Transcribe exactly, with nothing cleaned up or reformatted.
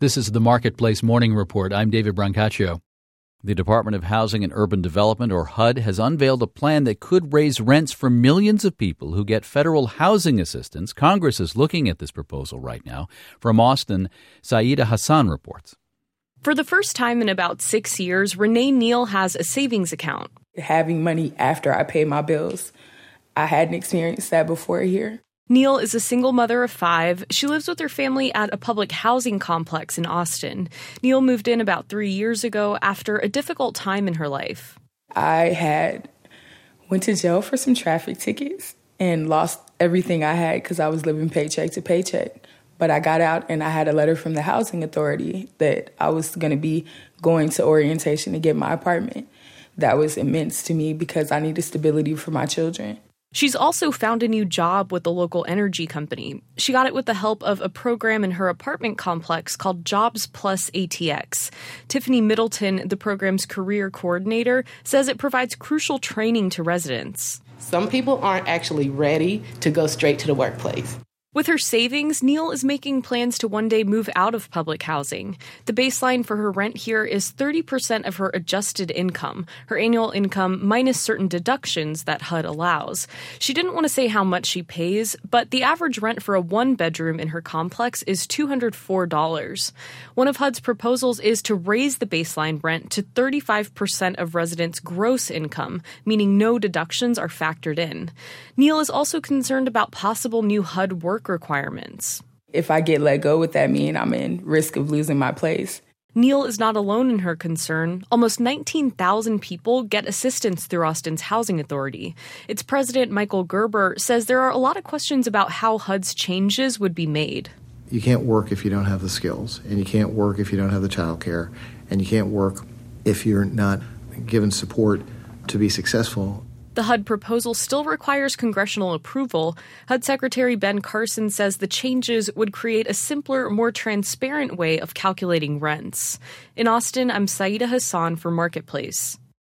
This is the Marketplace Morning Report. I'm David Brancaccio. The Department of Housing and Urban Development, or H U D, has unveiled a plan that could raise rents for millions of people who get federal housing assistance. Congress is looking at this proposal right now. From Austin, Saida Hassan reports. For the first time in about six years, Renee Neal has a savings account. Having money after I pay my bills, I hadn't experienced that before here. Neal is a single mother of five. She lives with her family at a public housing complex in Austin. Neal moved in about three years ago after a difficult time in her life. I had went to jail for some traffic tickets and lost everything I had because I was living paycheck to paycheck. But I got out and I had a letter from the housing authority that I was going to be going to orientation to get my apartment. That was immense to me because I needed stability for my children. She's also found a new job with the local energy company. She got it with the help of a program in her apartment complex called Jobs Plus A T X. Tiffany Middleton, the program's career coordinator, says it provides crucial training to residents. Some people aren't actually ready to go straight to the workplace. With her savings, Neal is making plans to one day move out of public housing. The baseline for her rent here is thirty percent of her adjusted income, her annual income minus certain deductions that H U D allows. She didn't want to say how much she pays, but the average rent for a one-bedroom in her complex is two hundred four dollars. One of H U D's proposals is to raise the baseline rent to thirty-five percent of residents' gross income, meaning no deductions are factored in. Neal is also concerned about possible new H U D work requirements. If I get let go, would that mean I'm in risk of losing my place? Neal is not alone in her concern. Almost nineteen thousand people get assistance through Austin's housing authority. Its president, Michael Gerber, says there are a lot of questions about how H U D's changes would be made. You can't work if you don't have the skills, and you can't work if you don't have the child care, and you can't work if you're not given support to be successful. The H U D proposal still requires congressional approval. H U D Secretary Ben Carson says the changes would create a simpler, more transparent way of calculating rents. In Austin, I'm Saida Hassan for Marketplace.